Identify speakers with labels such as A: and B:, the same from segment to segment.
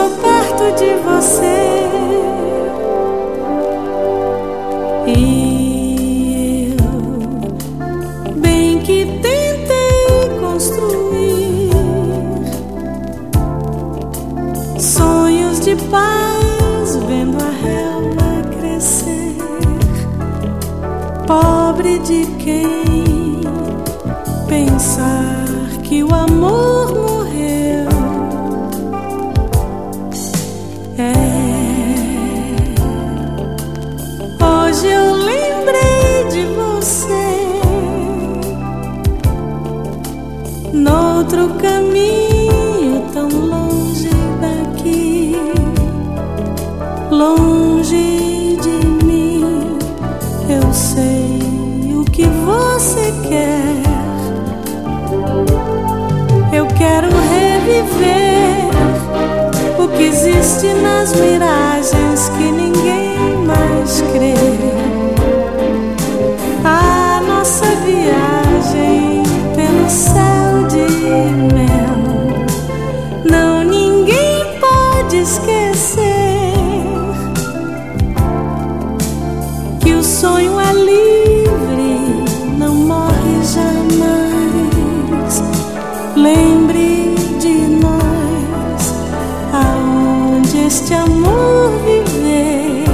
A: estou perto de você. E eu, bem que tentei construir sonhos de paz, vendo a relva crescer, pobre de quem pensar que o amor morreu. Hoje eu lembrei de você, noutro caminho tão longe daqui, longe de mim. Eu sei o que você quer. Eu quero reviver o que existe nas miragens que ninguém mais crê. A nossa viagem pelo céu de mel, não, ninguém pode esquecer que o sonho é livre, não morre jamais. Lembre de nós, aonde este amor viver.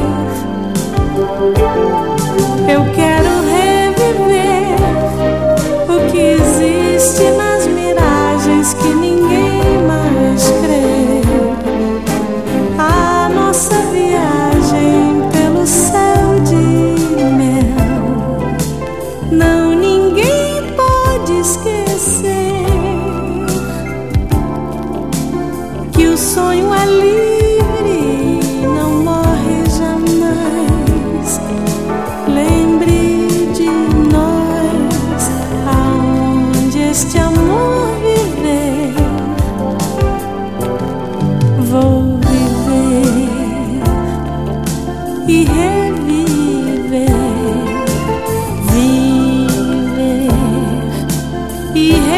A: Eu quero reviver o que existe nas miragens que ninguém mais crê. A nossa viagem pelo céu de mel, não, ninguém pode esquecer que o sonho é livre, não morre jamais. Lembre de nós, aonde este amor viver. Vou viver e reviver, viver e